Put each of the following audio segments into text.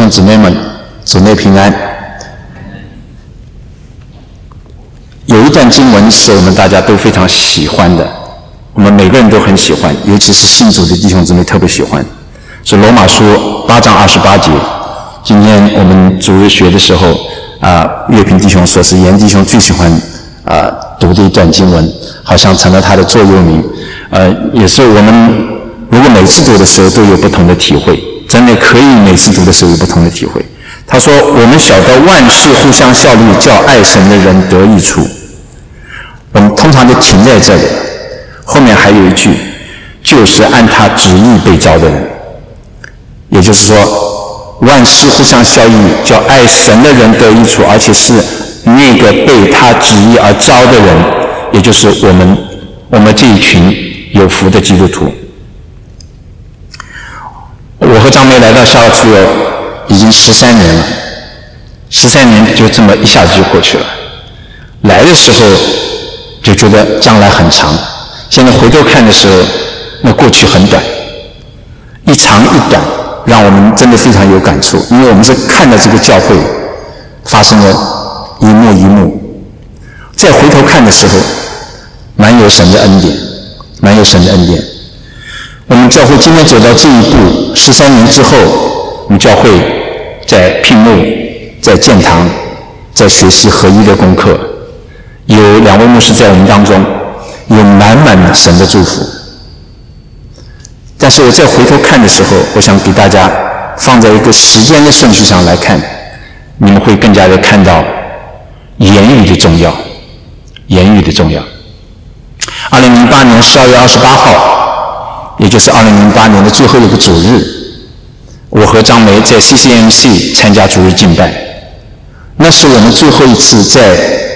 兄姊妹们，姊妹平安。有一段经文是我们大家都非常喜欢的，我们每个人都很喜欢，尤其是信主的弟兄姊妹特别喜欢，是罗马书8章28节。今天我们主日学的时候岳平弟兄说是严弟兄最喜欢读的一段经文，好像成了他的座右铭。也是我们如果每次读的时候都有不同的体会，真的可以每次读的时候有不同的体会。他说我们晓得万事互相效力，叫爱神的人得益处。我们通常就停在这里，后面还有一句，就是按他旨意被召的人。也就是说万事互相效力，叫爱神的人得益处，而且是那个被他旨意而召的人，也就是我们这一群有福的基督徒。我和张梅来到夏洛特已经13年了，13年就这么一下子就过去了。来的时候就觉得将来很长，现在回头看的时候，那过去很短，一长一短，让我们真的非常有感触。因为我们是看到这个教会发生了一幕一幕，再回头看的时候，蛮有神的恩典，蛮有神的恩典。我们教会今天走到这一步，13年之后，我们教会在聘牧，在建堂，在学习合一的功课，有2位牧师在我们当中，有满满的神的祝福。但是我再回头看的时候，我想给大家放在一个时间的顺序上来看，你们会更加的看到言语的重要，言语的重要。2008年12月28号，也就是2008年的最后一个主日，我和张梅在 CCMC 参加主日敬拜。那是我们最后一次在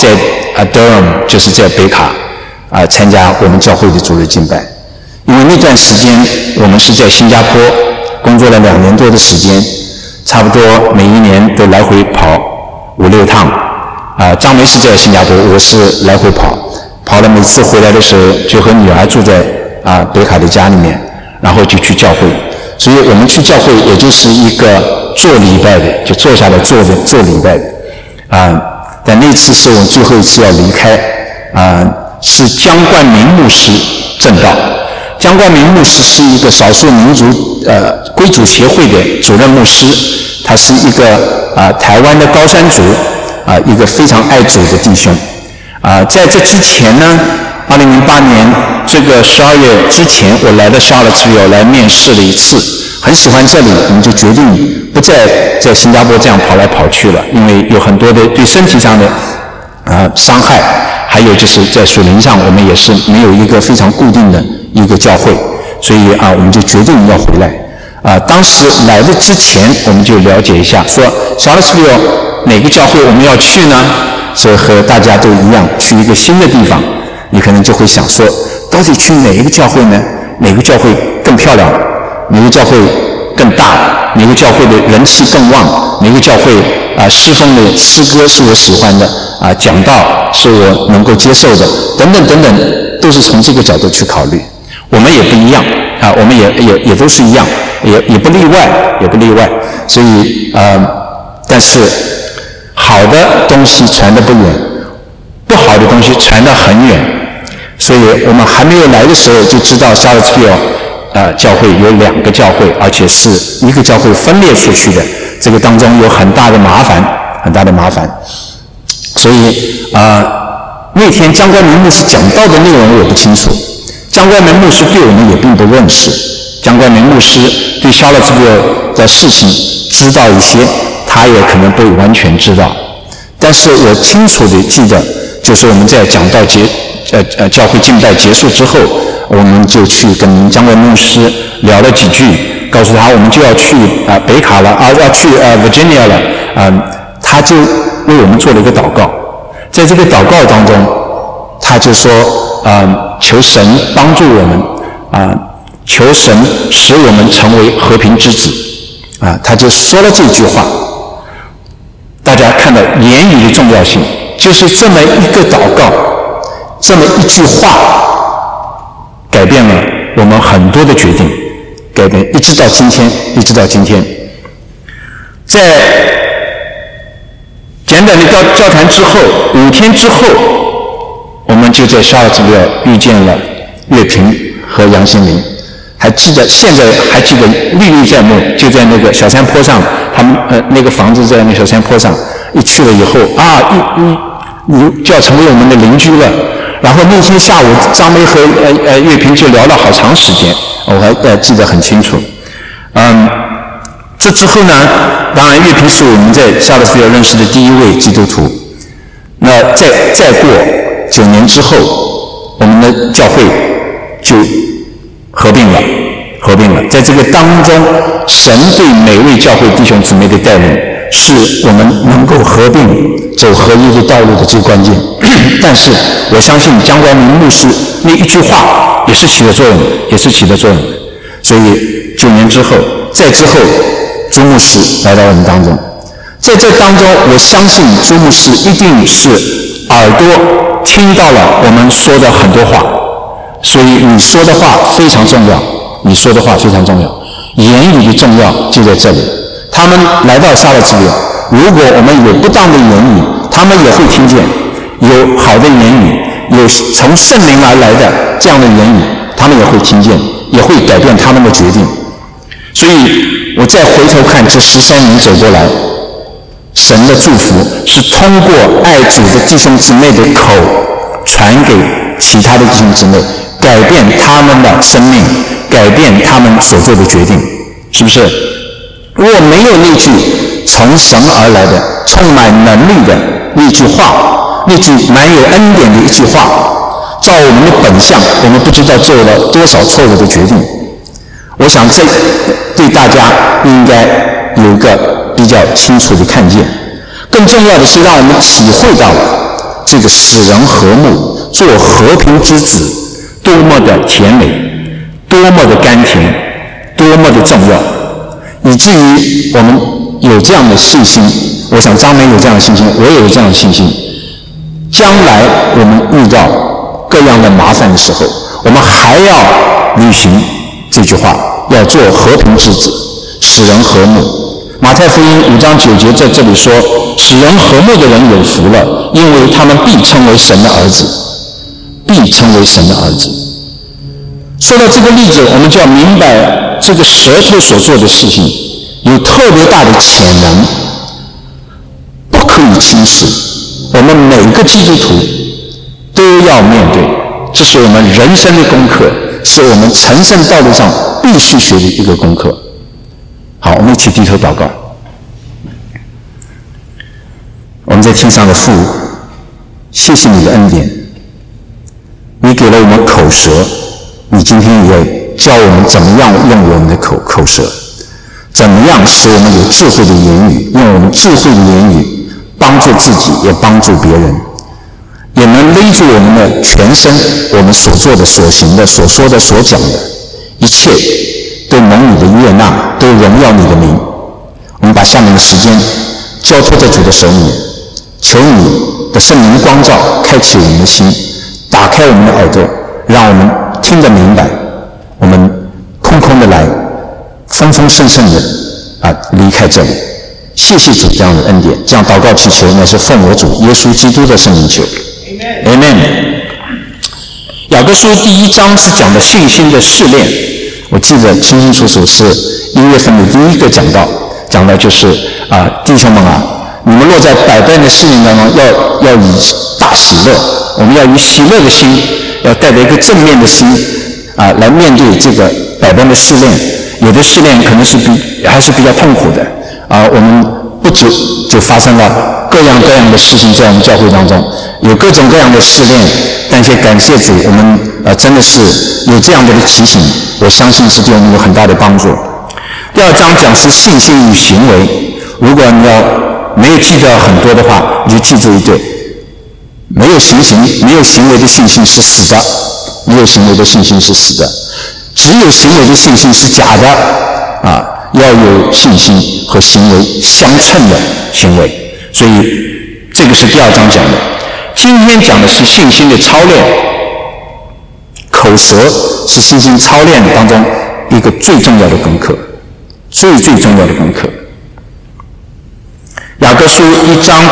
Durham， 就是在北卡参加我们教会的主日敬拜。因为那段时间我们是在新加坡工作了2年多的时间，差不多每一年都来回跑5-6趟。张梅是在新加坡，我是来回跑了，每次回来的时候就和女儿住在北卡的家里面，然后就去教会。所以我们去教会也就是一个做礼拜的，就坐下来做礼拜的。但那次是我们最后一次要离开，是江冠明牧师证道。江冠明牧师是一个少数民族归主协会的主任牧师，他是一个台湾的高山族，一个非常爱主的弟兄。在这之前呢，2008年这个12月之前，我来到夏洛特来面试了一次，很喜欢这里，我们就决定不再在新加坡这样跑来跑去了，因为有很多的对身体上的伤害，还有就是在属灵上我们也是没有一个非常固定的一个教会，所以我们就决定要回来。当时来的之前我们就了解一下，说夏洛特哪个教会我们要去呢？所以和大家都一样，去一个新的地方，你可能就会想说，到底去哪一个教会呢？哪个教会更漂亮？哪个教会更大？哪个教会的人气更旺？哪个教会侍奉的诗歌是我喜欢的？讲道是我能够接受的？等等等等，都是从这个角度去考虑。我们也不一样我们也都是一样，也不例外。所以但是好的东西传得不远，不好的东西传得很远。所以我们还没有来的时候就知道夏洛特教会有2个教会，而且是一个教会分裂出去的，这个当中有很大的麻烦。所以那天江冠明牧师讲道的内容我不清楚，江冠明牧师对我们也并不认识，江冠明牧师对夏洛特的事情知道一些，他也可能不完全知道。但是我清楚地记得，就是我们在讲道教会敬拜结束之后，我们就去跟江冠牧师聊了几句，告诉他我们就要去北卡了要去Virginia 了。他就为我们做了一个祷告。在这个祷告当中，他就说求神帮助我们求神使我们成为和平之子他就说了这句话。大家看到言语的重要性，就是这么一个祷告，这么一句话，改变了我们很多的决定，改变一直到今天。 短的交谈之后，5天之后，我们就在夏尔兹维尔遇见了岳平和杨新林。现在还记得历历在目，就在那个小山坡上，他们那个房子在那小山坡上，一去了以后就要成为我们的邻居了。然后那天下午，张梅和岳平就聊了好长时间，我还记得很清楚。这之后呢，当然岳平是我们在夏勒斯维尔认识的第一位基督徒。那再过9年之后，我们的教会就合并了。在这个当中，神对每位教会弟兄姊妹的带领，是我们能够合并走合一的道路的最关键。但是我相信姜光明牧师那一句话也是起了作用的。所以9年之后，再之后，朱牧师来到我们当中。在这当中，我相信朱牧师一定是耳朵听到了我们说的很多话，所以你说的话非常重要，言语的重要就在这里。他们来到夏勒兹维尔，如果我们有不当的言语，他们也会听见；有好的言语，有从圣灵而来的这样的言语，他们也会听见，也会改变他们的决定。所以我再回头看这13年走过来，神的祝福是通过爱主的弟兄姊妹的口传给其他的弟兄姊妹，改变他们的生命，改变他们所做的决定，是不是？如果没有那句从神而来的充满能力的那句话，那句满有恩典的一句话，照我们的本相，我们不知道做了多少错误的决定。我想这对大家应该有一个比较清楚的看见。更重要的是让我们体会到这个使人和睦、做和平之子多么的甜美，多么的甘甜，多么的重要，以至于我们有这样的信心。我想张梅有这样的信心，我也有这样的信心。将来我们遇到各样的麻烦的时候，我们还要履行这句话，要做和平之子，使人和睦。马太福音5章9节在这里说，使人和睦的人有福了，因为他们必称为神的儿子，必称为神的儿子。说到这个例子，我们就要明白这个舌头所做的事情有特别大的潜能，不可以轻视。我们每个基督徒都要面对，这是我们人生的功课，是我们成圣道路上必须学的一个功课。好，我们一起低头祷告。我们在天上的父，谢谢你的恩典，你给了我们口舌，你今天也教我们怎么样用我们的口舌，怎么样使我们有智慧的言语，用我们智慧的言语帮助自己，也帮助别人，也能勒住我们的全身，我们所做的、所行的、所说的、所讲的一切都蒙你的悦纳，都荣耀你的名。我们把下面的时间交托在主的手里面，求你的圣灵光照，开启我们的心，打开我们的耳朵，让我们听得明白，我们空空的来，丰丰盛盛的离开这里。谢谢主这样的恩典，这样祷告祈求乃是奉我主耶稣基督的圣名求。 Amen。 雅各书第1章是讲的信心的试炼，我记得清清楚楚，是1月份的第一个讲到就是弟兄们啊，你们落在百般的试炼当中，要以大喜乐，我们要以喜乐的心，要带着一个正面的心来面对这个百般的试炼。有的试炼可能是还是比较痛苦的我们不久就发生了各样各样的事情在我们教会当中，有各种各样的试炼，但是感谢主，我们真的是有这样的提醒，我相信是对我们有很大的帮助。第2章讲是信心与行为，如果你要没有记得很多的话，你就记住一对，没有行为的信心是死的，没有行为的信心是死的，只有行为的信心是假的要有信心和行为相称的行为。所以这个是第2章讲的。今天讲的是信心的操练，口舌是信心操练当中一个最重要的功课，最重要的功课。雅各书3章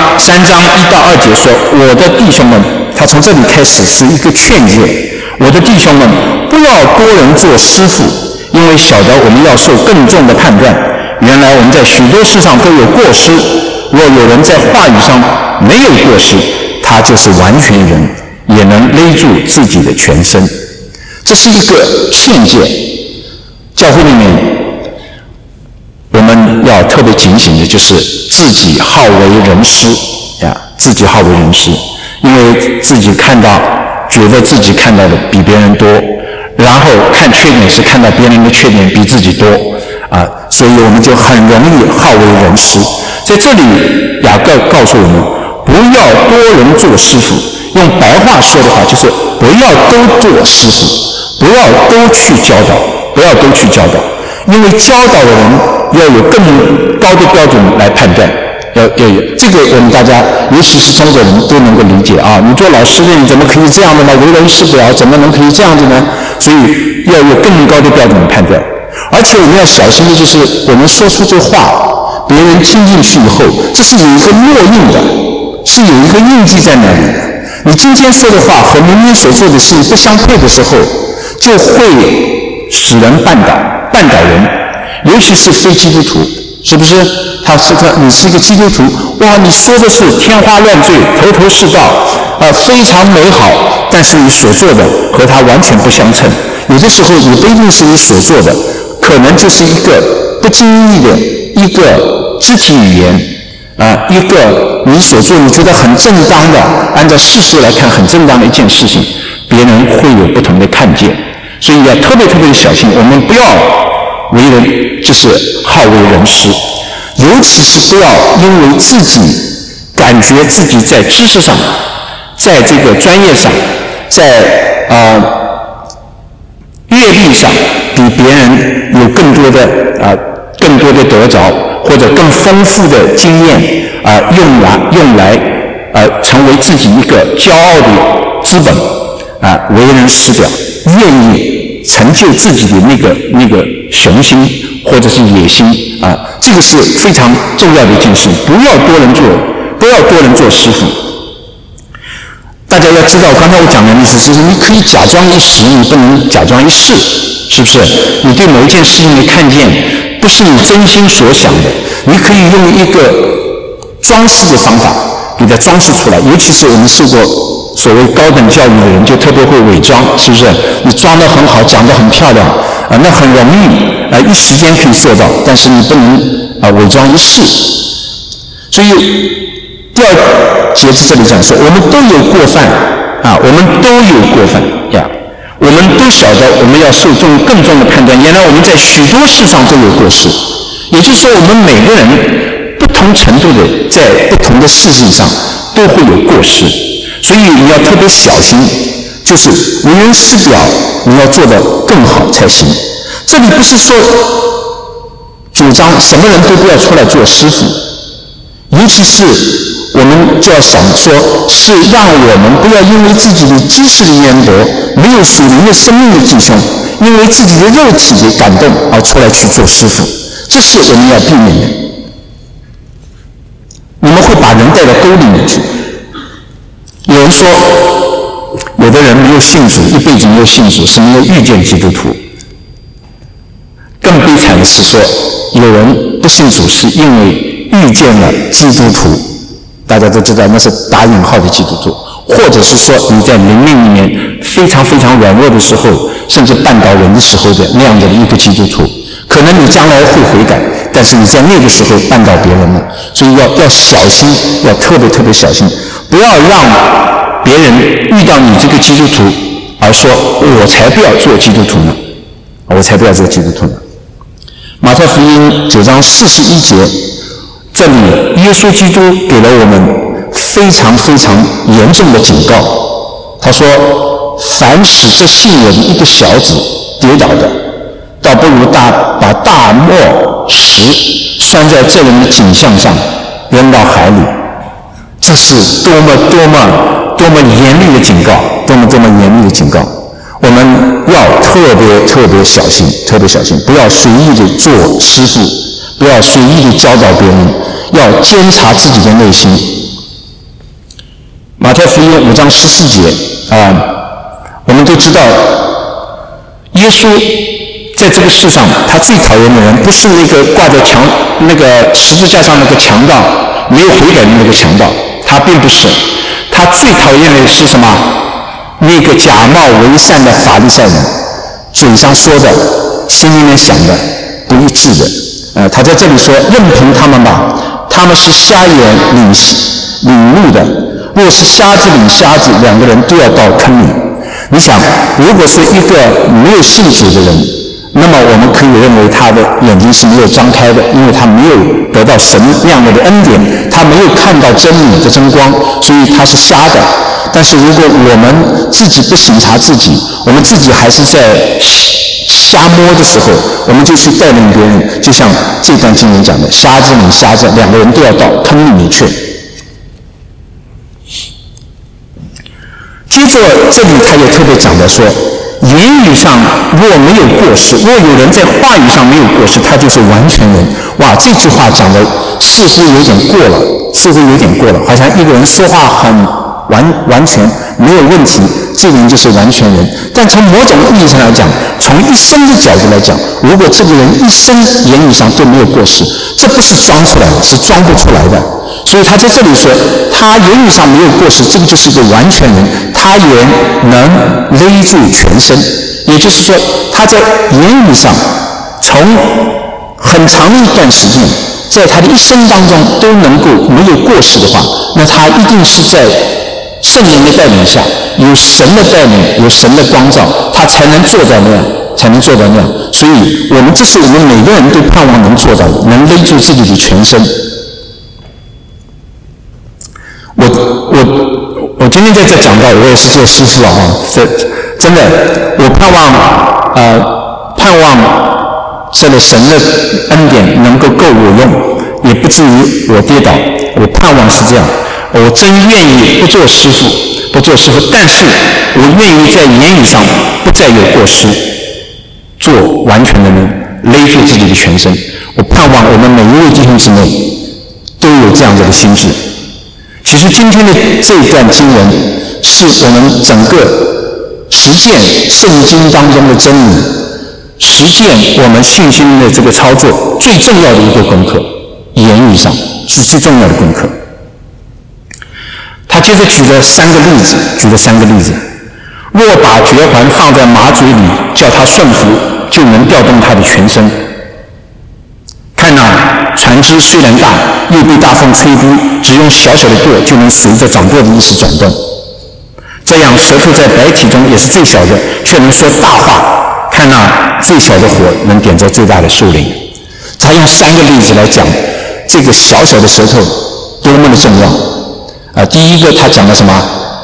1到2节说，我的弟兄们，他从这里开始是一个劝诫，我的弟兄们，不要多人做师傅，因为晓得我们要受更重的判断。原来我们在许多事上都有过失，若有人在话语上没有过失，他就是完全人，也能勒住自己的全身。这是一个劝诫。教会里面我们要特别警醒的就是自己好为人师呀，自己好为人师，因为自己觉得自己看到的比别人多，然后看缺点是看到别人的缺点比自己多所以我们就很容易好为人师。在这里雅各告诉我们，不要多人做师傅，用白话说的话就是不要都做师傅，不要都去教导，因为教导的人要有更高的标准来判断，要有这个，我们大家尤其是中国人都能够理解你做老师的你怎么可以这样的呢？为人师表怎么能可以这样子呢？所以要有更高的标准判断。而且我们要小心的就是我们说出这话，别人听进去以后，这是有一个烙印的，是有一个印记在那里的。你今天说的话和明天所做的事不相配的时候，就会使人绊倒人，尤其是非基督徒，是不是？你是一个基督徒，哇，你说的是天花乱坠，头头是道非常美好，但是你所做的和它完全不相称。有的时候也不一定是你所做的，可能就是一个不经意的一个肢体语言一个你所做你觉得很正当的，按照事实来看很正当的一件事情，别人会有不同的看见。所以要特别特别小心，我们不要为人就是好为人师，尤其是不要因为自己感觉自己在知识上，在这个专业上，在阅历上比别人有更多的得着，或者更丰富的经验用来成为自己一个骄傲的资本为人师表，愿意成就自己的那个雄心或者是野心这个是非常重要的一件事。不要多人做师傅。大家要知道，刚才我讲的意思是，你可以假装一时，你不能假装一世，是不是？你对某一件事情的看见不是你真心所想的，你可以用一个装饰的方法给它装饰出来。尤其是我们受过所谓高等教育的人，就特别会伪装，是不是？你装得很好，讲得很漂亮那很容易一时间可以做到，但是你不能伪装一世。所以第二节这里讲说，我们都有过犯我们都有过犯我们都晓得我们要受更重的判断。原来我们在许多事上都有过失，也就是说我们每个人不同程度的在不同的事情上都会有过失，所以你要特别小心，就是为人师表你要做得更好才行。这里不是说主张什么人都不要出来做师傅，尤其是我们就要想说，是让我们不要因为自己的知识的渊博，没有属灵的生命的寄送，因为自己的肉体的感动而出来去做师傅，这是我们要避免的。你们会把人带到沟里面去。有人说，有的人没有信主，一辈子没有信主，是没有遇见基督徒。更悲惨的是说，有人不信主是因为遇见了基督徒，大家都知道那是打引号的基督徒，或者是说你在灵命里面非常非常软弱的时候，甚至绊倒人的时候的那样的一个基督徒，可能你将来会悔改，但是你在那个时候绊倒别人了，所以要小心，要特别特别小心，不要让别人遇到你这个基督徒而说我才不要做基督徒呢，我才不要做基督徒呢。马太福音9章41节，这里耶稣基督给了我们非常非常严重的警告。他说，凡使这信我的一个小子跌倒的，倒不如把大磨石拴在这人的颈项上扔到海里。这是多么严厉的警告，多么严厉的警告。我们要特别小心，不要随意的做师傅，不要随意的教导别人， 要监察自己的内心。马太福音5章14节我们都知道，耶稣在这个世上，他最讨厌的人不是那个挂在那个十字架上那个强盗，没有悔改的那个强盗，他并不是。他最讨厌的是什么？那个假冒为善的法利赛人，嘴上说的，心里面想的不一致的。他在这里说，任凭他们吧，他们是瞎眼领路的。若是瞎子领瞎子，两个人都要到坑里。你想，如果是一个没有信主的人，那么我们可以认为他的眼睛是没有张开的，因为他没有得到神亮的恩典，他没有看到真理的真光，所以他是瞎的。但是如果我们自己不省察自己，我们自己还是在瞎摸的时候，我们就去带领别人，就像这段经文讲的，瞎子领瞎子，两个人都要到坑里面去。接着这里他也特别讲的说，言语上若没有过失，若有人在话语上没有过失，他就是完全人。哇，这句话讲的似乎有点过了，好像一个人说话很完全没有问题，这个人就是完全人。但从某种意义上来讲，从一生的角度来讲，如果这个人一生言语上都没有过失，这不是装出来的，是装不出来的。所以他在这里说，他言语上没有过失，这个就是一个完全人，他也能勒住全身。也就是说，他在言语上从很长的一段时间，在他的一生当中都能够没有过失的话，那他一定是在圣灵的带领下，有神的带领，有神的光照，他才能做到那样。所以这是我们每个人都盼望能做到的，能勒住自己的全身。我今天在这讲到，我也是做师父这真的，我盼望这个神的恩典能够够我用，也不至于我跌倒。我盼望是这样，我真愿意不做师父，但是我愿意在言语上不再有过失，做完全的人，勒住自己的全身。我盼望我们每一位弟兄姊妹都有这样子的心志。其实今天的这一段经文是我们整个实践圣经当中的真理，实践我们信心的这个操作最重要的一个功课，言语上是最重要的功课。他接着举了三个例子，若把嚼环放在马嘴里，叫他顺服，就能调动他的全身。看船只虽然大，又被大风吹拂，只用小小的舵就能随着掌舵的意思转动。这样舌头在百体中也是最小的，却能说大话。看最小的火能点着最大的树林。他用三个例子来讲这个小小的舌头多么的重要。第一个他讲了什么？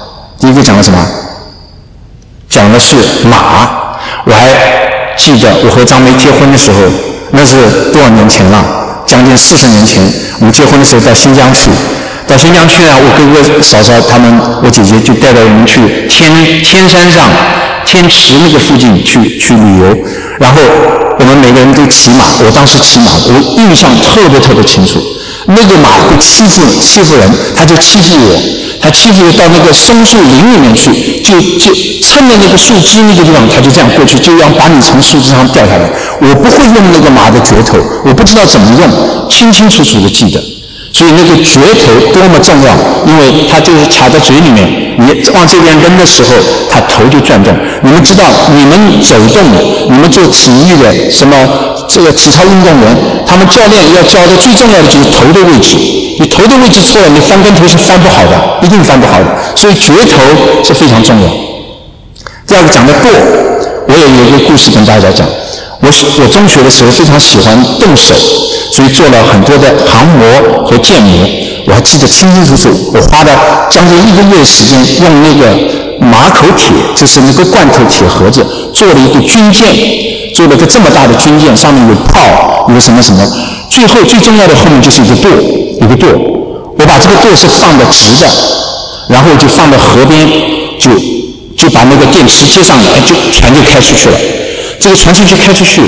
讲的是马。我还记得我和张梅结婚的时候，那是多少年前了？将近40年前。我们结婚的时候到新疆去我哥哥嫂嫂他们，我姐姐就带着我们去天山上天池那个附近去旅游，然后我们每个人都骑马。我当时骑马，我印象特别清楚。那个马会欺负人，他就欺负我，到那个松树林里面去，就趁着那个树枝那个地方，他就这样过去，就要把你从树枝上掉下来。我不会用那个马的橛头，我不知道怎么用，清楚的记得。所以那个橛头多么重要，因为它就是卡在嘴里面，你往这边扔的时候，它头就转动。你们知道，你们走动，你们做体育的，什么这个体操运动员，他们教练要教的最重要的就是头的位置。你头的位置错了，你翻跟头是翻不好的，一定翻不好的。所以橛头是非常重要。第二个讲的舵，我也有一个故事跟大家讲。我中学的时候非常喜欢动手，所以做了很多的航模和建模。我还记得清楚，我花了将近1个月时间，用那个马口铁，就是那个罐头铁盒子，做了一个军舰，做了个这么大的军舰，上面有炮，有什么，最后最重要的后面就是一个舵。我把这个舵是放的直的，然后就放到河边，就把那个电池接上来，船就开出去了。这个船就开出去，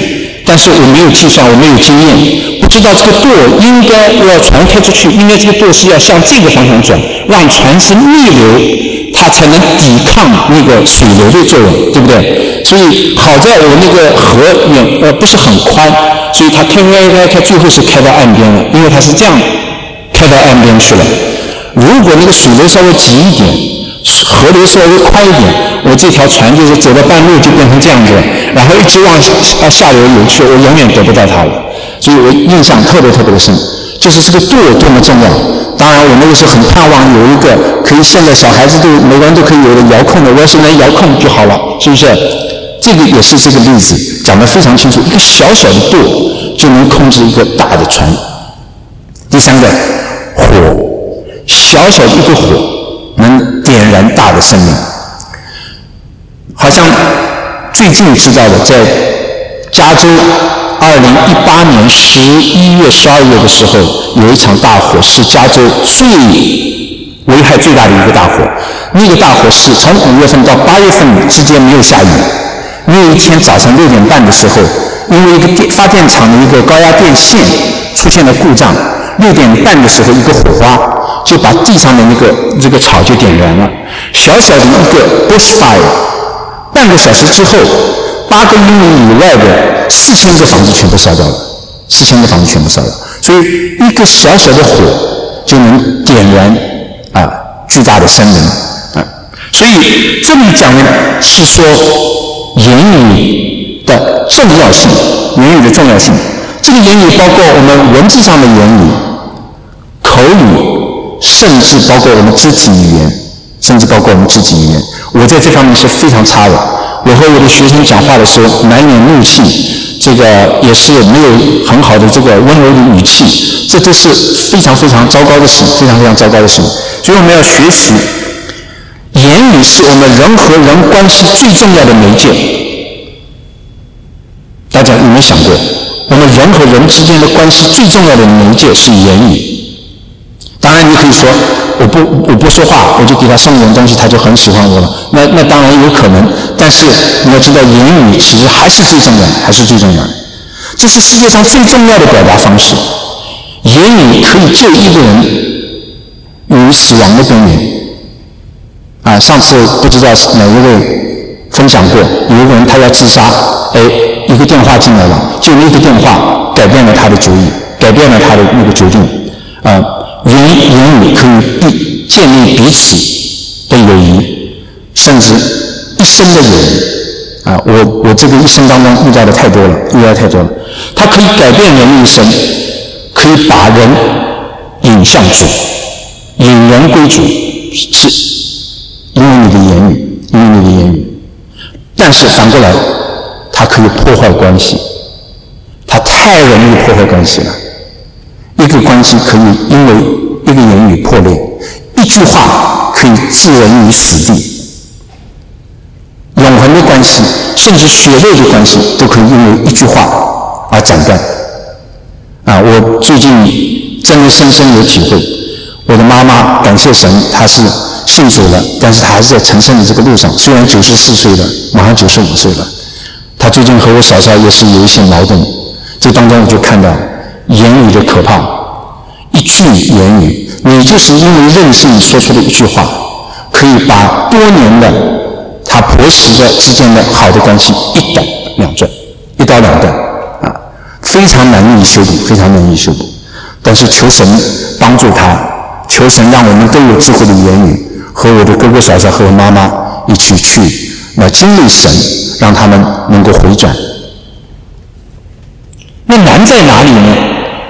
但是我没有计算，我没有经验，不知道这个舵应该要船开出去，应该这个舵是要向这个方向转，让船是逆流，它才能抵抗那个水流的作用，对不对？所以好在我那个河不是很宽，所以它开，最后是开到岸边了，因为它是这样开到岸边去了。如果那个水流稍微急一点，河流稍微宽一点，我这条船就是走到半路就变成这样子了，然后一直往下流游去，我永远得不到它了。所以我印象特别的深，就是这个舵多么重要。当然我那个时候很盼望有一个可以，现在小孩子每个人都可以有的遥控的，我要是能遥控就好了，是不是？这个也是这个例子讲得非常清楚，一个小小的舵就能控制一个大的船。第三个，火，小小的一个火能点燃大的生命。好像最近知道的，在加州2018年11月12月的时候，有一场大火，是加州危害最大的一个大火。那个大火是从5月份到8月份之间没有下雨。那一天早上6点半的时候，因为一个发电厂的一个高压电线出现了故障，6点半的时候一个火花就把地上的这个草就点燃了，小小的一个 bushfire， 半个小时之后，8个英里以外的4000个房子全部烧掉了，4000个房子全部烧掉。所以一个小小的火就能点燃巨大的生灵所以这里讲的是说言语的重要性，言语的重要性。这个言语包括我们文字上的言语、口语，甚至包括我们肢体语言，我在这方面是非常差的。我和我的学生讲话的时候满脸怒气，这个也是没有很好的这个温柔的语气，这都是非常糟糕的事，非常糟糕的事。所以我们要学习，言语是我们人和人关系最重要的媒介。大家有没有想过，我们人和人之间的关系最重要的媒介是言语？当然你可以说我不说话，我就给他送点东西，他就很喜欢我了，那当然有可能，但是你要知道言语其实还是最重要的，这是世界上最重要的表达方式。言语可以救一个人于死亡的边缘上次不知道哪一位分享过，有一个人他要自杀，一个电话进来了，就一个电话改变了他的主意，改变了他的那个决定言语可以建立彼此的友谊，甚至一生的友谊我这个一生当中遇到的太多了，它可以改变人的一生，可以把人引向主，引人归主，是因为你的言语。但是反过来，它可以破坏关系，它太容易破坏关系了。一个关系可以因为一个言语破裂，一句话可以置人于死地。永恒的关系，甚至血肉的关系，都可以因为一句话而斩断。我最近真的深有体会。我的妈妈感谢神，她是信主了，但是她还是在成圣的这个路上。虽然94岁了，马上95岁了，她最近和我嫂嫂也是有一些矛盾。这当中我就看到言语的可怕。一句言语，你就是因为任性说出的一句话，可以把多年的他婆媳的之间的好的关系一刀两断非常难以修补。但是求神帮助他，求神让我们都有智慧的言语，和我的哥哥嫂嫂和我妈妈一起去经历神，让他们能够回转。那难在哪里呢？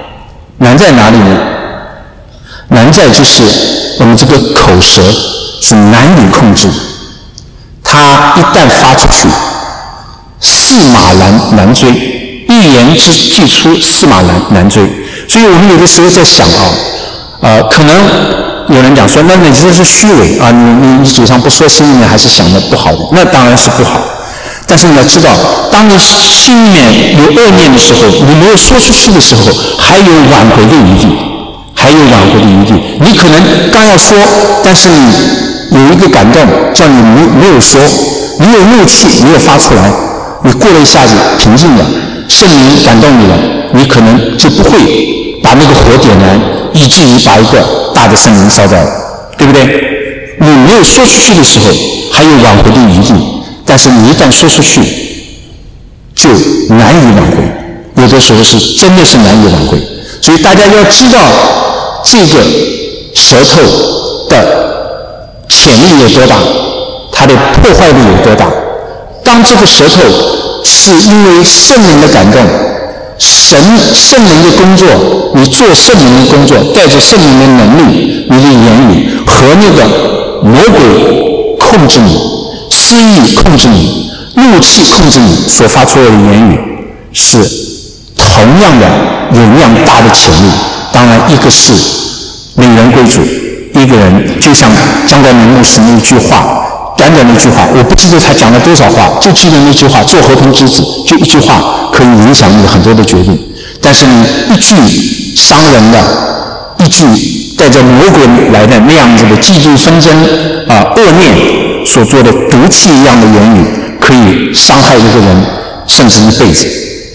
难在就是我们这个口舌是难以控制，它一旦发出去，驷马难追，一言既出，驷马难追。所以我们有的时候在想可能有人讲说，那你这是虚伪你嘴上不说，心里面还是想的不好的，那当然是不好。但是你要知道，当你心里面有恶念的时候，你没有说出去的时候，还有挽回的余地。你可能刚要说，但是你有一个感动叫你没有说，你有怒气没有发出来，你过了一下子平静了， 圣灵感动你了，你可能就不会把那个火点燃，以至于把一个大的圣灵烧掉了，对不对？你没有说出去的时候还有挽回的余地，但是你一旦说出去就难以挽回，有的时候是真的是难以挽回。所以大家要知道这个舌头的潜力有多大，它的破坏力有多大。当这个舌头是因为圣灵的感动，圣灵的工作，你做圣灵的工作，带着圣灵的能力，你的言语和那个魔鬼控制你，私欲控制你，怒气控制你所发出来的言语是同样的有一样大的潜力。当然一个是美人归主，一个人就像张光明牧师那句话，短短的一句话，我不记得他讲了多少话，就记得那句话，做和平之子，就一句话可以影响你很多的决定。但是你一句伤人的，一句带着魔鬼来的那样子的嫉妒纷争恶念所做的毒气一样的言语，可以伤害一个人甚至一辈子。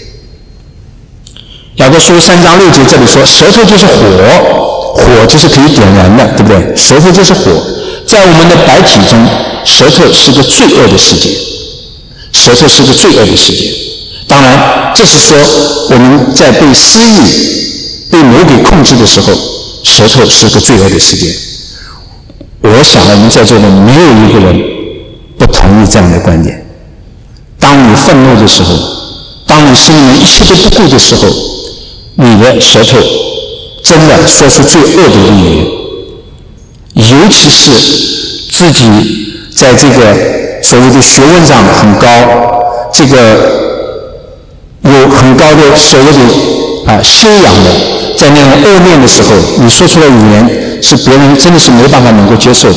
雅各书3章6节这里说，舌头就是火，火就是可以点燃的，对不对？舌头就是火，在我们的白体中，舌头是个罪恶的世界，舌头是个罪恶的世界。当然这是说我们在被私欲被魔鬼控制的时候，舌头是个罪恶的世界。我想我们在座的没有一个人不同意这样的观点。当你愤怒的时候，当你心里面一切都不顾的时候，你的舌头真的说出最恶毒的语言，尤其是自己在这个所谓的学问上很高，这个有很高的所谓的修养的，在那种恶念的时候，你说出来语言是别人真的是没办法能够接受的。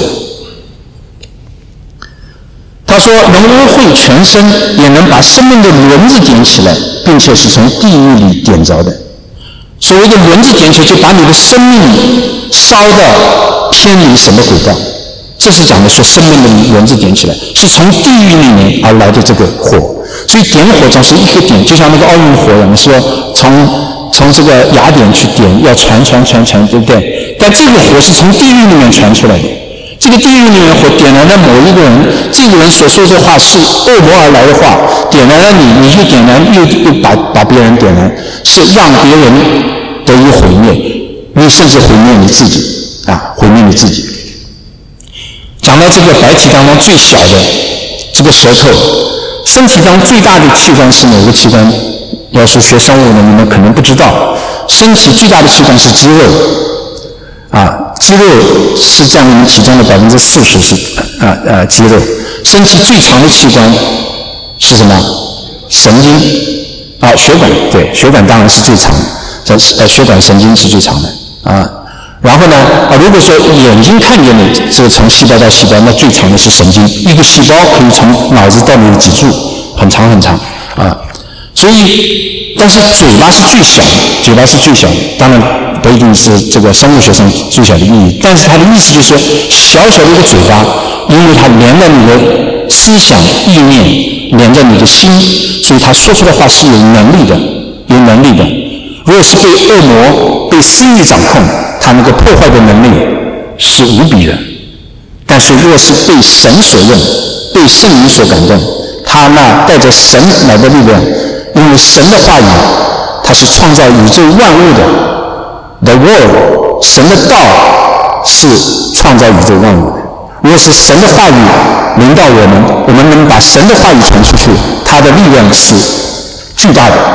他说能污秽全身，也能把生命的轮子点起来，并且是从地狱里点着的。所谓的轮子点起来，就把你的生命烧到偏离什么轨道，这是讲的说生命的轮子点起来是从地狱里面而来的这个火。所以点火总是一个点，就像那个奥运火一样，说从这个雅典去点，要传，对不对？但这个火是从地狱里面传出来的，这个地狱里面火点燃了某一个人，这个人所说的话是恶魔而来的话，点燃了你，你又点燃，又把别人点燃，是让别人得以毁灭，你甚至毁灭你自己毁灭你自己。讲到这个白体当中最小的这个舌头，身体上最大的器官是哪个器官？要是学生物的你们可能不知道，身体最大的器官是肌肉肌肉是占你们体重的40%是肌肉。身体最长的器官是什么？神经血管，对，血管当然是最长的，血管神经是最长的然后呢如果说眼睛看见的这个从细胞到细胞，那最长的是神经，一个细胞可以从脑子到你的脊柱很长很长所以但是嘴巴是最小的，当然不一定是这个生物学上最小的意义，但是它的意思就是小小的一个嘴巴，因为它连着你的思想意念，连着你的心，所以它说出的话是有能力的。如果是被恶魔被私欲掌控，它那个破坏的能力是无比的。但是如果是被神所用，被圣灵所感动，它那带着神来的力量，因为神的话语它是创造宇宙万物的 The Word， 神的道是创造宇宙万物的。如果是神的话语临到我们能把神的话语传出去，它的力量是巨大的。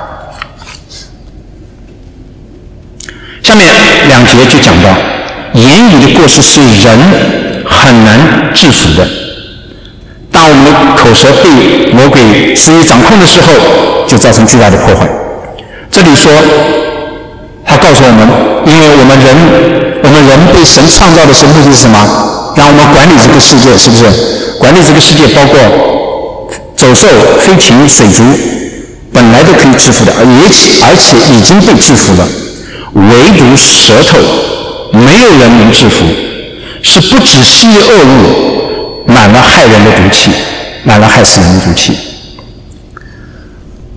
下面2节就讲到，言语的过失是人很难制服的。当我们的口舌被魔鬼私欲掌控的时候，就造成巨大的破坏。这里说，他告诉我们，因为我们人被神创造的时候目的是什么？让我们管理这个世界，是不是？管理这个世界包括走兽、飞禽、水族，本来都可以制服的，而且已经被制服了。唯独舌头，没有人能制服，是不止吸恶物，满了害人的毒气，满了害死人的毒气。白话来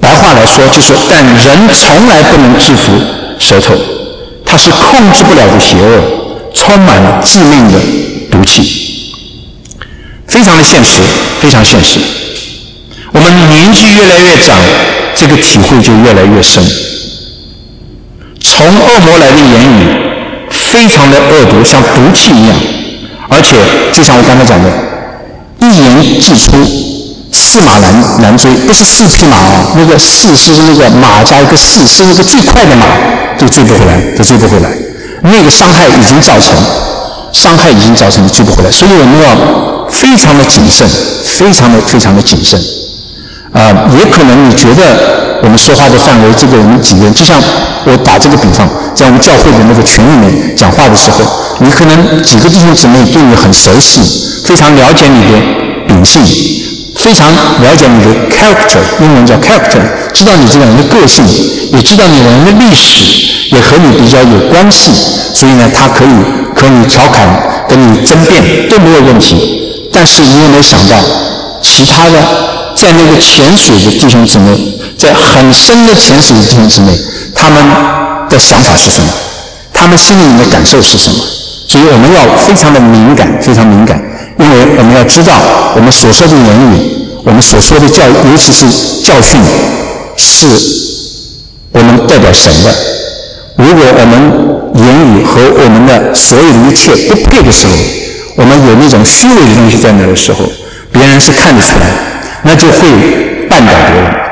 来说就是，但人从来不能制服舌头，它是控制不了的邪恶，充满了致命的毒气，非常的现实，非常现实。我们年纪越来越长，这个体会就越来越深。从恶魔来的言语非常的恶毒，像毒气一样，而且就像我刚才讲的，一言既出，驷马难追，不是4匹马啊，那个驷是那个马加一个驷，是那个最快的马，都追不回来，那个伤害已经造成，追不回来。所以我们要非常的谨慎，非常的谨慎。也可能你觉得我们说话的范围，这个我们几个人，就像我打这个比方，在我们教会的那个群里面讲话的时候，你可能几个弟兄姊妹对你很熟悉，非常了解你的秉性，非常了解你的 character， 英文叫 character， 知道你这个人的个性，也知道你人的历史，也和你比较有关系，所以呢，他可以和你调侃，跟你争辩都没有问题。但是你有没有想到，其他的在那个潜水的弟兄姊妹，在很深的潜水的弟兄姊妹，他们的想法是什么？他们心里的感受是什么？所以我们要非常的敏感，非常敏感，因为我们要知道，我们所说的言语，我们所说的尤其是教训，是我们代表神的。如果我们言语和我们的所有的一切不配的时候，我们有那种虚伪的东西在那的时候，别人是看得出来的，那就会绊倒别人。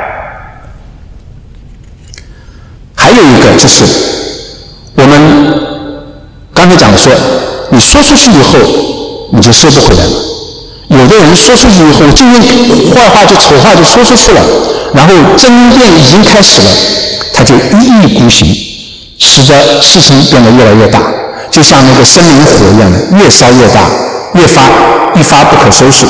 还有一个就是我们刚才讲的说，你说出去以后你就收不回来了。有的人说出去以后，就用坏话就丑话就说出去了，然后争辩已经开始了，他就一意孤行，使得事情变得越来越大，就像那个森林火一样的，越烧越大，一发不可收拾。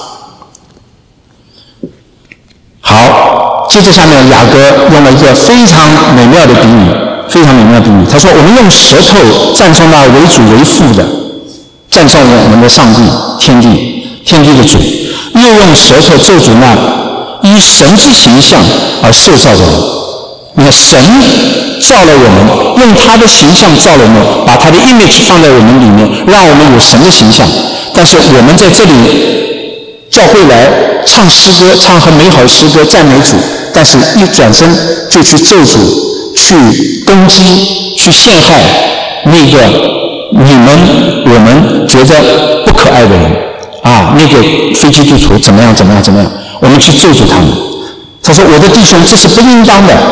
好，接着下面雅各用了一个非常美妙的比喻，他说，我们用舌头赞颂那为主为父的，赞颂我们的上帝天地的主，又用舌头咒诅那依神之形象而受造的人。你看，神造了我们，用他的形象造了我们，把他的 image 放在我们里面，让我们有神的形象。但是我们在这里教会来唱诗歌，唱很美好的诗歌赞美主，但是一转身就去咒诅，去攻击，去陷害那个我们觉得不可爱的人啊，那个非基督徒怎么样，我们去咒诅他们。他说，我的弟兄，这是不应当的，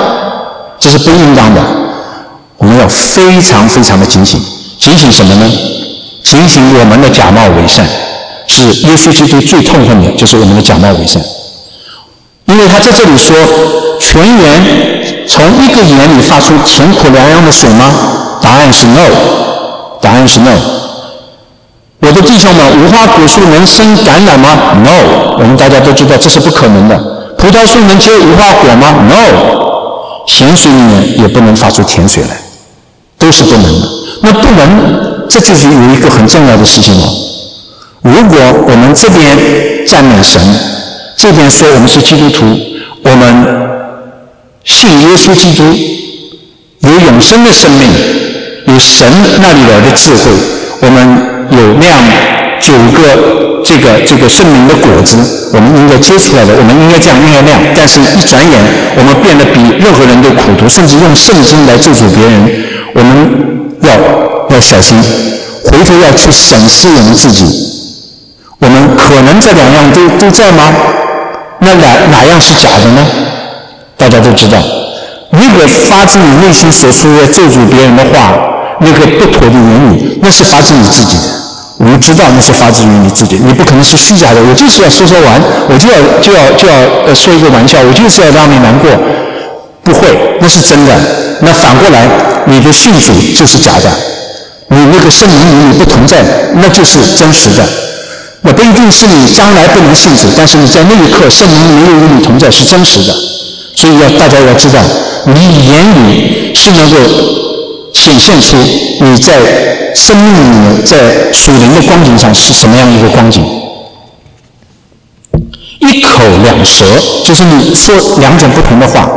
我们要非常的警醒什么呢？警醒我们的假冒伪善，是耶稣基督最痛恨的，就是我们的假冒伪善。因为他在这里说，泉源从一个眼里发出甜苦两样的水吗？答案是 no。我的弟兄们，无花果树能生橄榄吗？ no。 我们大家都知道这是不可能的。葡萄树能结无花果吗？ no。 咸水里面也不能发出甜水来，都是不能的。那不能，这就是有一个很重要的事情了。如果我们这边赞美神，这边说我们是基督徒，我们信耶稣基督，有永生的生命，有神那里来的智慧，我们有那样9个这个圣灵的果子，我们应该结出来的，我们应该这样应该那样。但是一转眼我们变得比任何人都苦毒，甚至用圣经来咒诅别人，我们要小心，回头要去审视我们自己。我们可能这两样都在吗？那哪样是假的呢？大家都知道，那个发自你内心所说的咒诅别人的话，那个不妥的言语，那是发自你自己的。我们知道那是发自于你自己，你不可能是虚假的。我就是要说完，我就要说一个玩笑，我就是要让你难过。不会，那是真的。那反过来，你的信主就是假的，你那个圣灵与你不同在，那就是真实的。那不一定是你将来不能信主，但是你在那一刻圣灵没有与你同在是真实的。所以大家要知道，你言语是能够显现出你在生命里面，在属灵的光景上是什么样一个光景。一口两舌，就是你说两种不同的话，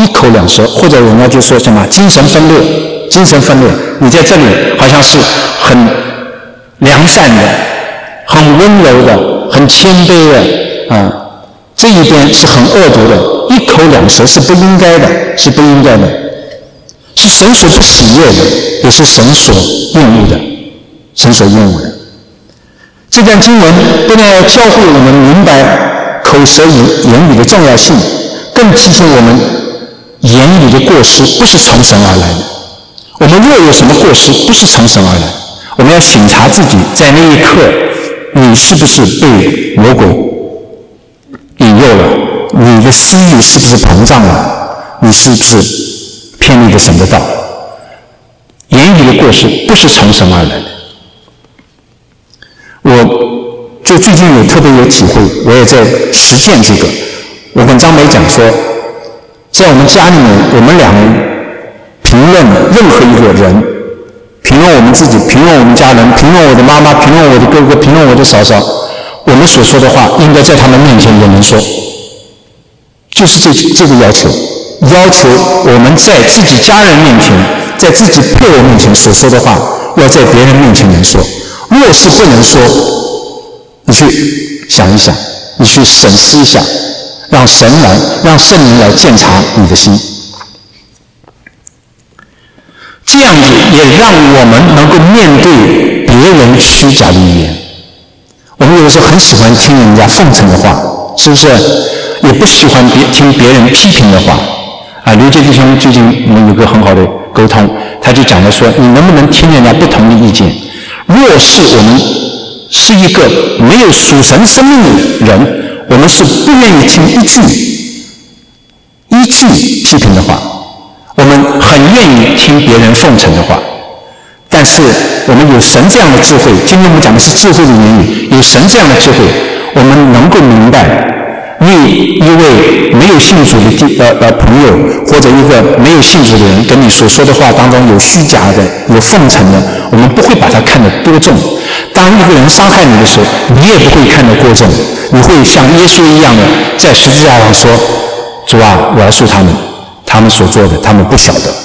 一口两舌，或者人家就说什么精神分裂，精神分裂，你在这里好像是很良善的，很温柔的，很谦卑的这一边是很恶毒的，一口两舌是不应该的，是不应该的，是神所不喜悦的，也是神所厌恶的，神所厌恶的。这段经文不但要教会我们明白口舌言语的重要性，更提醒我们言语的过失不是从神而来的。我们若有什么过失不是从神而来，我们要省察自己，在那一刻你是不是被魔鬼引诱了，你的私欲是不是膨胀了，你是不是偏离了神的道。言语的过失不是从神而来的。我就最近特别有体会，我也在实践这个。我跟张梅讲说，在我们家里面，我们两人评论任何一个人，评论我们自己，评论我们家人，评论我的妈妈，评论我的哥哥，评论我的嫂嫂，我们所说的话应该在他们面前也能说，就是这个要求我们在自己家人面前，在自己配偶面前所说的话，要在别人面前能说。若是不能说，你去想一想，你去审视一下，让圣灵来鉴察你的心。这样子也让我们能够面对别人虚假的语言。我们有的时候很喜欢听人家奉承的话，是不是？也不喜欢听别人批评的话。刘杰弟兄最近我们有个很好的沟通，他就讲了说，你能不能听人家不同的意见？若是我们是一个没有属神生命的人，我们是不愿意听一句批评的话，我们很愿意听别人奉承的话。但是我们有神这样的智慧，今天我们讲的是智慧的言语，有神这样的智慧，我们能够明白，一位没有信主的朋友，或者一个没有信主的人跟你所说的话当中有虚假的，有奉承的，我们不会把它看得多重。当一个人伤害你的时候，你也不会看得过重，你会像耶稣一样的在十字架上说，主啊，饶恕他们所做的，他们不晓得。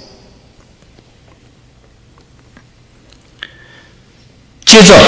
接着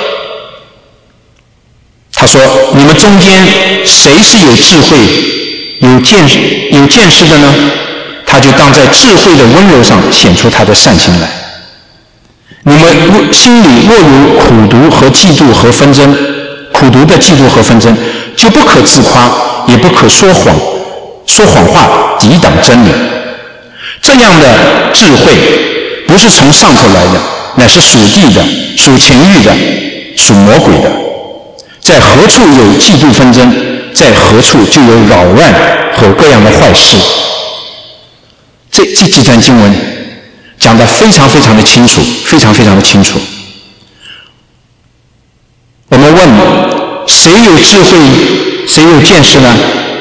他说，你们中间谁是有智慧有见识的呢？他就当在智慧的温柔上显出他的善行来。你们心里若有苦毒和嫉妒和纷争，苦毒的嫉妒和纷争，就不可自夸，也不可说谎话，抵挡真理。这样的智慧不是从上头来的，乃是属地的，属情欲的，属魔鬼的。在何处有嫉妒纷争，在何处就有扰乱和各样的坏事。这几段经文讲得非常非常的清楚，非常非常的清楚。我们问，谁有智慧，谁有见识呢？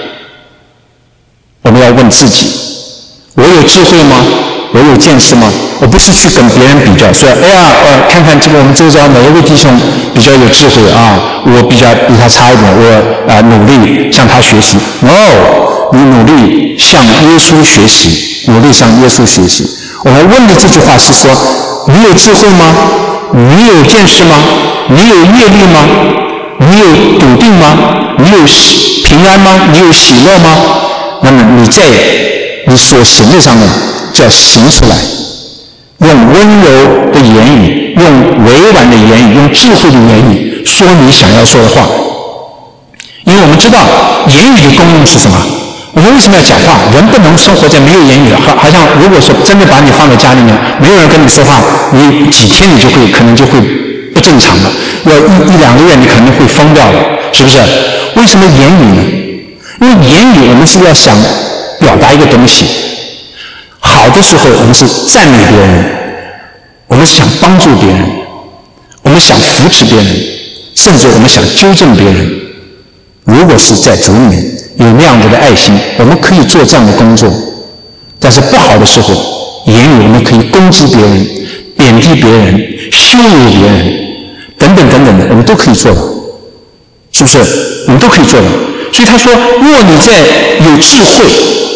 我们要问自己，我有智慧吗？我有见识吗？我不是去跟别人比较，说看看这个我们周遭哪一位弟兄比较有智慧我比他差一点，我努力向他学习。No， 你努力向耶稣学习，努力向耶稣学习。我们问的这句话是说，你有智慧吗？你有见识吗？你有阅历吗？你有笃定吗？你有平安吗？你有喜乐吗？那么你在你所行的上面就要行出来，用温柔的言语，用委婉的言语，用智慧的言语说你想要说的话。因为我们知道言语的功用是什么，我们为什么要讲话？人不能生活在没有言语的，好像如果说真的把你放在家里面，没有人跟你说话，你几天你可能就会不正常了，要一两个月你可能会疯掉了，是不是？为什么言语呢？因为言语我们是要想表达一个东西，好的时候我们是赞美别人，我们想帮助别人，我们想扶持别人，甚至我们想纠正别人。如果是在主里面有那样子的爱心，我们可以做这样的工作。但是不好的时候，言语我们可以攻击别人，贬低别人，羞辱别人，等等等等的，我们都可以做到，是不是？我们都可以做到。所以他说，若你在有智慧，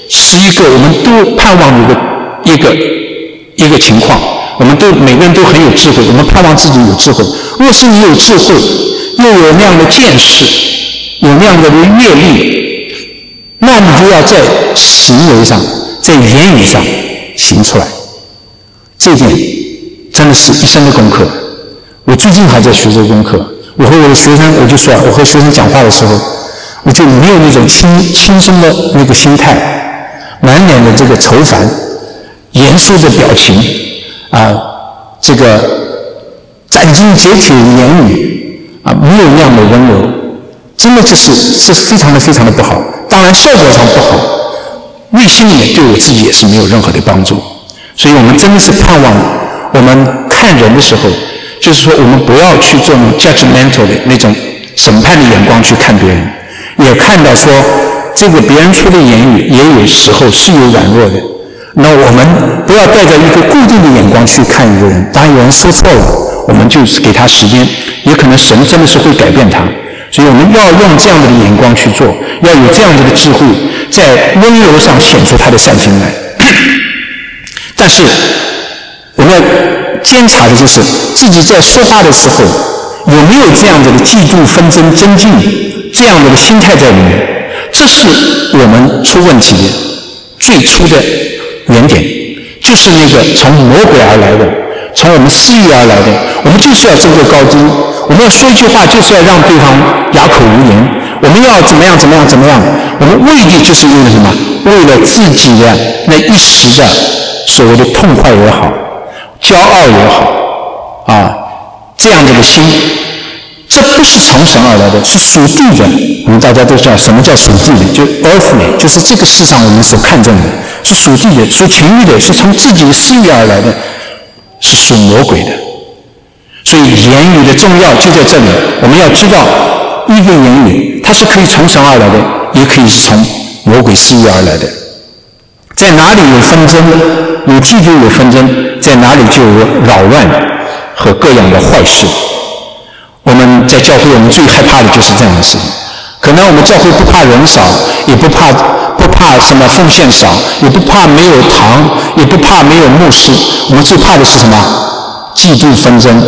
11个我们都盼望的一个情况，我们每个人都很有智慧，我们盼望自己有智慧。若是你有智慧，又有那样的见识，有那样的阅历，那你就要在行为上，在言语上行出来。这点真的是一生的功课。我最近还在学这个功课。我和我的学生，我就说，我和学生讲话的时候，我就没有那种轻松的那个心态，满脸的这个愁烦，严肃的表情这个斩钉截铁的言语没有那样的温柔，真的这是非常的非常的不好。当然效果上不好，内心里面对我自己也是没有任何的帮助。所以我们真的是盼望我们看人的时候，就是说我们不要去做那种 judgmental 的那种审判的眼光去看别人，也看到说这个别人说的言语也有时候是有软弱的。那我们不要带着一个固定的眼光去看一个人，当有人说错了，我们就是给他时间，也可能神真的是会改变他。所以我们要用这样的眼光去做，要有这样的智慧，在温柔上显出他的善心来。但是我们要监察的就是自己在说话的时候有没有这样子的嫉妒纷争争竞这样的心态在里面，这是我们出问题的最初的原点，这是那个从魔鬼而来的，从我们私欲而来的。我们就是要争个高低，我们要说一句话就是要让对方哑口无言，我们要怎么样怎么样怎么样，我们为的就是为了什么？为了自己的那一时的所谓的痛快也好，骄傲也好这样的心，这不是从神而来的，是属地的。我们大家都知道什么叫属地的，就 earthly， 就是这个世上我们所看重的，是属地的，属情欲的，是从自己的私欲而来的，是属魔鬼的。所以言语的重要就在这里，我们要知道一个言语它是可以从神而来的，也可以是从魔鬼私欲而来的。在哪里有纷争，有嫉妒有纷争，在哪里就有扰乱和各样的坏事。我们在教会我们最害怕的就是这样的事情。可能我们教会不怕人少，也不怕什么奉献少，也不怕没有堂，也不怕没有牧师，我们最怕的是什么？嫉妒纷争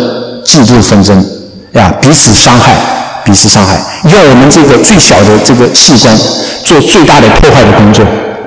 彼此伤害，用我们这个最小的这个器官做最大的破坏的工作，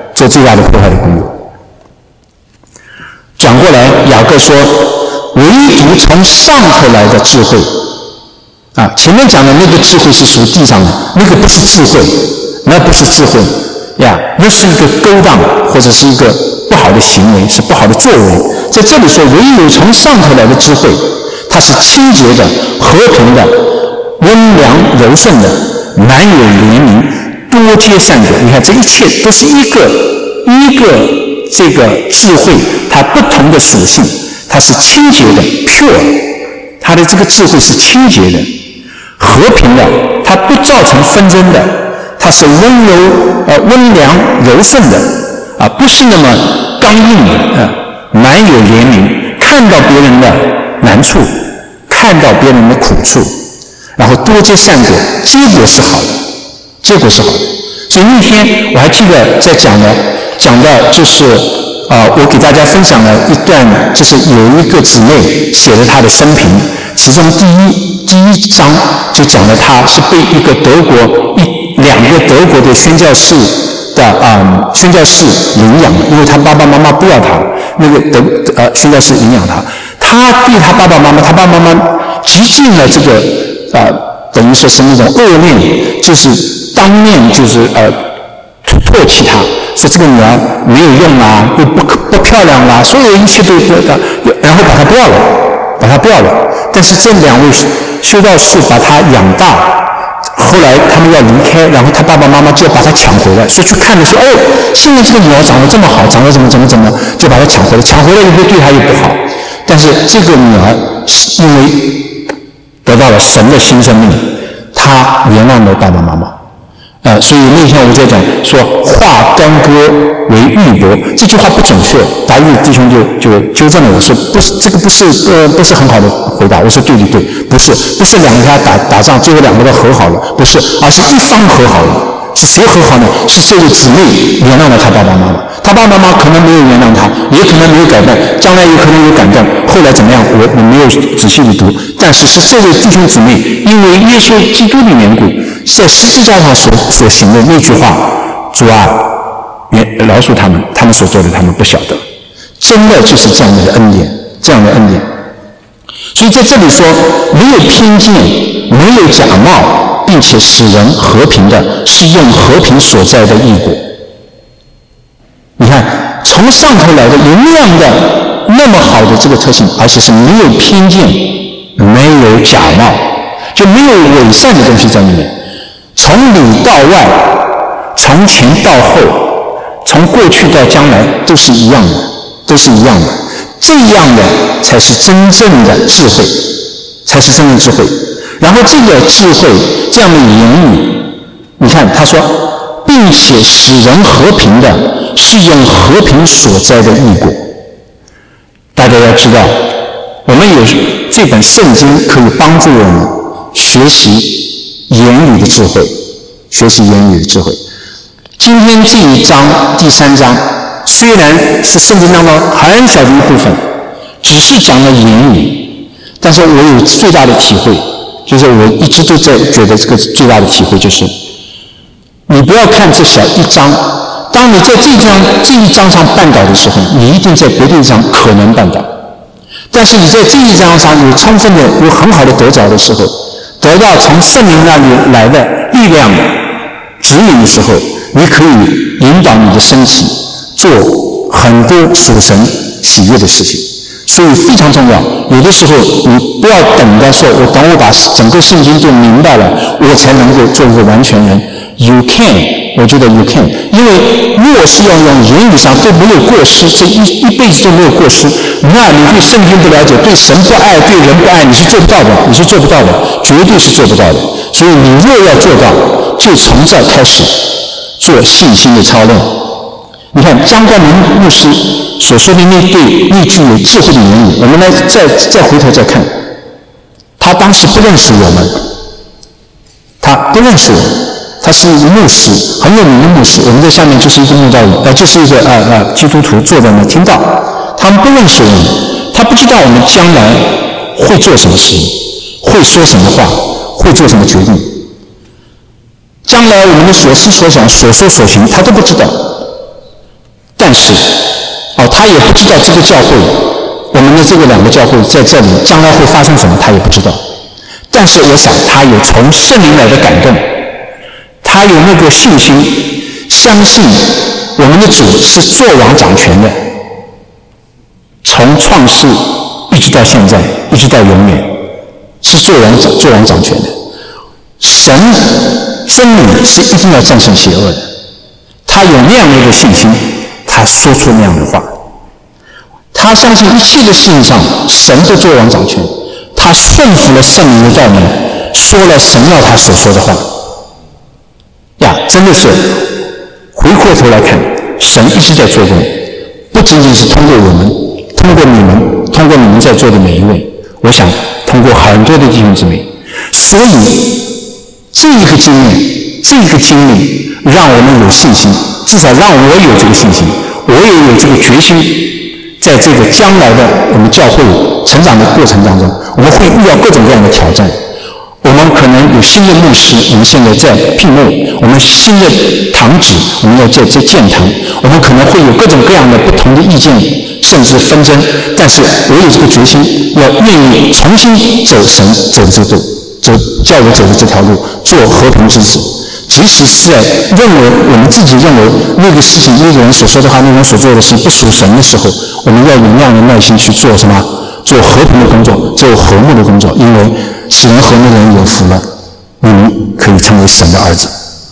转过来，雅各说，唯独从上头来的智慧前面讲的那个智慧是属地上的，那个不是智慧，那是一个勾当，或者是一个不好的行为，是不好的作为。在这里说，唯有从上头来的智慧，它是清洁的、和平的、温良柔顺的，满有怜悯，多结善果。你看，这一切都是一个这个智慧，它不同的属性，它是清洁的 pure， 它的这个智慧是清洁的、和平的，它不造成纷争的，它是温良柔顺的不是那么刚硬的满有怜悯，看到别人的难处，看到别人的苦处，然后多结善果，结果是好的。所以那天我还记得在讲到就是我给大家分享了一段，就是有一个姊妹写了她的生平，其中第一章就讲了她是被两个德国的宣教士领养了，因为她爸爸妈妈不要她，那个宣教士领养她，她对她爸爸妈妈极尽了这个等于说是那种恶念，就是当面就是唾弃她，说这个女儿没有用又不漂亮所有一切都然后把她不要了。但是这两位修道士把她养大，后来他们要离开，然后她爸爸妈妈就要把她抢回来，说去看的说，现在这个女儿长得这么好，长得怎么，就把她抢回来以后对她又不好。但是这个女儿因为得到了神的新生命，她原谅了爸爸妈妈。所以那天我在讲说化干戈为玉帛，这句话不准确，达玉弟兄就纠正了我说不是，这个不是很好的回答。我说对，不是两个人打仗最后两个都和好了，不是，而是一方和好了， 谁和好呢？是这位姊妹原谅了他爸爸妈妈，他爸爸妈妈可能没有原谅他，也可能没有改变，将来也可能有改变，后来怎么样我没有仔细的读，但是是这位弟兄姊妹因为耶稣基督的缘故，在十字架上所行的那句话，主啊，饶恕他们，他们所做的他们不晓得，真的就是这样的恩典，这样的恩典。所以在这里说，没有偏见，没有假冒，并且使人和平的，是用和平所在的义果。你看，从上头来的有那样的那么好的这个特性，而且是没有偏见，没有假冒，就没有伪善的东西在里面。从里到外，从前到后，从过去到将来，都是一样的，都是一样的。这样的才是真正的智慧，才是真正的智慧。然后这个智慧，这样的言语，你看他说，并且使人和平的，是用和平所在的义果。大家要知道，我们有这本圣经可以帮助我们学习言语的智慧，学习言语的智慧。今天这一章第3章，虽然是圣经当中很小的一部分，只是讲了言语，但是我有最大的体会，就是我一直都在觉得这个最大的体会就是，你不要看这小一章，当你在这一章上绊倒的时候，你一定在别的一章可能绊倒，但是你在这一章上有充分的、有很好的得着的时候，得到从圣灵那里来的力量指引的时候，你可以引导你的身体做很多属神喜悦的事情，所以非常重要。有的时候你不要等到说我把整个圣经都明白了，我才能够做一个完全人。You can， 我觉得 you can， 因为若是要用言语上都没有过失，这一辈子都没有过失，那你对圣经不了解，对神不爱，对人不爱，你是做不到的，你是做不到的，绝对是做不到的。所以你若要做到，就从这开始做信心的操练。你看张光明牧师所说的那句有智慧的言语，我们来再回头再看，他当时不认识我们，他不认识我们，他是一个牧师，很有名的牧师，我们在下面就是一个慕道人，就是一个基督徒坐在那听到，他们不认识我们，他不知道我们将来会做什么事，会说什么话，会做什么决定，将来我们的所思所想、所说所行，他都不知道。但是，他也不知道这个教会，我们的这个2个教会在这里将来会发生什么，他也不知道。但是我想，他有从圣灵来的感动，他有那个信心，相信我们的主是作王掌权的，从创世一直到现在，一直到永远，是作王掌权的。神真理是一定要战胜邪恶的，他有那样的一个信心，他说出那样的话，他相信一切的事情上神都作王掌权，他顺服了圣灵的道门，说了神要他所说的话呀，真的是回过头来看，神一直在做工，不仅仅是通过我们，通过你们在座的每一位，我想通过很多的弟兄姊妹。所以这一个经历让我们有信心，至少让我有这个信心，我也有这个决心，在这个将来的我们教会成长的过程当中，我们会遇到各种各样的挑战，我们可能有新的牧师，我们现在在聘牧，我们新的堂址，我们要在建堂，我们可能会有各种各样的不同的意见，甚至纷争，但是我有这个决心，要愿意重新走神走这路，叫我走的这条路，做和平之子。即使是在我们自己认为那个事情、那个人所说的话、那个人所做的事不属神的时候，我们要有那样的耐心去做什么？做和平的工作，做和睦的工作，因为使人和睦的人有福了，你们可以成为神的儿子。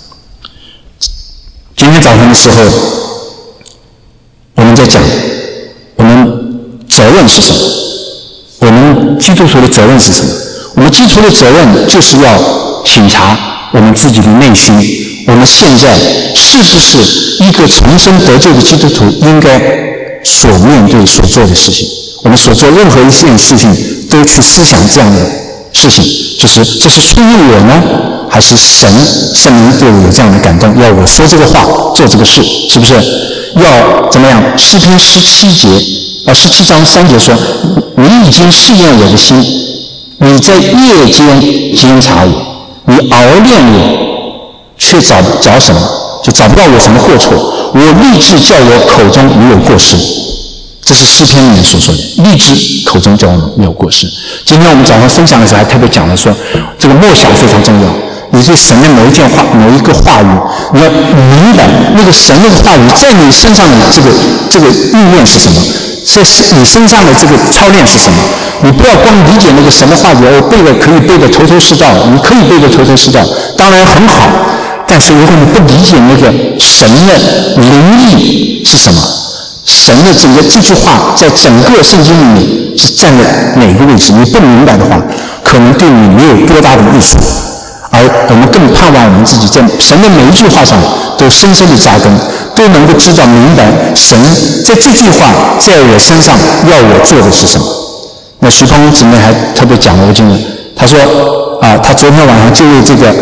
今天早上的时候，我们在讲我们责任是什么，我们基督徒的责任是什么？我们基督徒的责任就是要省察我们自己的内心，我们现在是不是一个重生得救的基督徒应该所面对所做的事情，我们所做任何一件事情都去思想这样的事情，就是这是出于我呢，还是圣灵对我有这样的感动，要我说这个话，做这个事，是不是？要怎么样？诗篇17章3节说：“你已经试验我的心，你在夜间监察我，你熬炼我，却找什么？就找不到我什么过错。我立志叫我口中没有过失。”这是诗篇里面所说的，立志口中叫我没有过失。今天我们早上分享的时候还特别讲了说，这个默想非常重要。你对神的某一个话语，你要明白那个神的话语在你身上的这个意念是什么，在你身上的这个操练是什么。你不要光理解那个神的话语，背的可以背得头头是道，你可以背得头头是道，当然很好。但是如果你不理解那个神的灵意是什么，神的整个这句话在整个圣经里面是站在哪个位置，你不明白的话，可能对你没有多大的益处。而我们更盼望我们自己在神的每一句话上都深深的扎根，都能够知道明白神在这句话在我身上要我做的是什么。那徐峰姊妹还特别讲了一个经文，他说他昨天晚上就为这个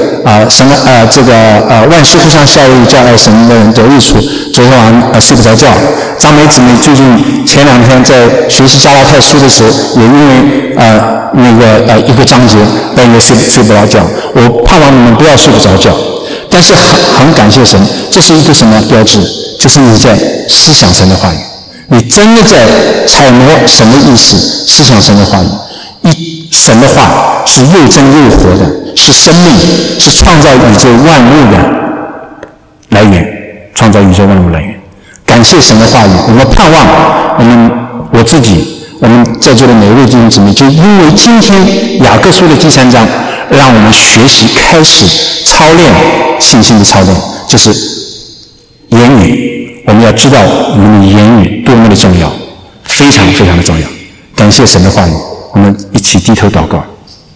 万事互相效力，叫爱神的人得益处。昨天晚上睡不着觉。张梅姊妹最近前2天在学习加拉太书的时候，也因为一个章节半夜睡不着觉。我盼望你们不要睡不着觉，但是很感谢神，这是一个什么标志？就是你在思想神的话语，你真的在揣摩神的意思，思想神的话语。神的话是又真又活的，是生命，是创造宇宙万物的来源，创造宇宙万物来源。感谢神的话语，我们盼望我自己，我们在座的每一位弟兄姊妹，就因为今天雅各书的第3章，让我们学习开始操练信心的操练，就是言语。我们要知道我们的言语多么的重要，非常非常的重要。感谢神的话语，我们一起低头祷告。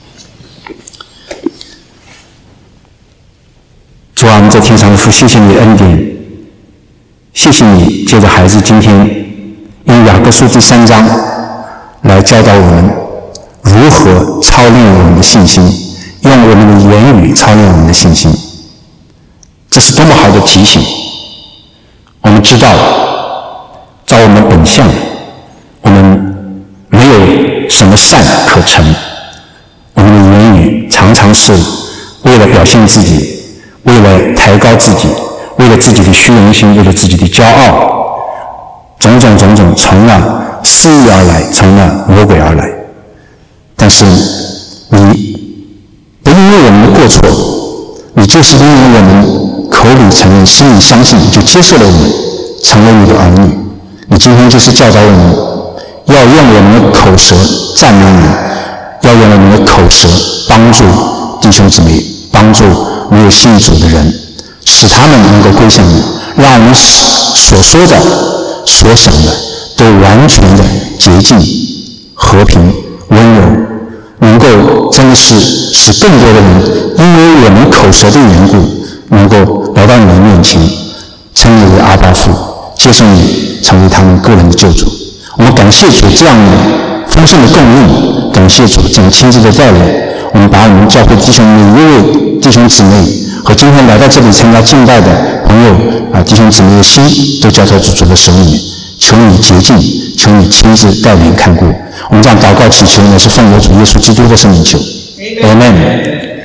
主啊，我们在天上的父，谢谢你的恩典，谢谢你借着孩子今天用雅各书第3章来教导我们如何操练我们的信心，用我们的言语操练我们的信心。这是多么好的提醒！我们知道照我们本相，我们没有什么善可成，我们的言语常常是为了表现自己，为了抬高自己，为了自己的虚荣心，为了自己的骄傲，种种从那私欲而来，从那魔鬼而来。但是你不因为我们的过错，你就是因为我们口里承认，心里相信，你就接受了我们，成为你的儿女。你今天就是教导我们要用我们的口舌赞美你，要用我们的口舌帮助弟兄姊妹，帮助没有信主的人，使他们能够归向你，让我们所说的所想的都完全的洁净、和平、温柔，能够真的是使更多的人因为我们口舌的缘故，能够来到你的面前，称你为阿爸父，接受你成为他们个人的救主。我们感谢主这样的丰盛的供应，感谢主这样亲自的带领。我们把我们教会弟兄每一位弟兄姊妹和今天来到这里参加敬拜的朋友弟兄姊妹的心都交托主的手里面，求你洁净，求你亲自带领看顾。我们这样祷告祈求呢，是奉我主耶稣基督的圣名求。Amen。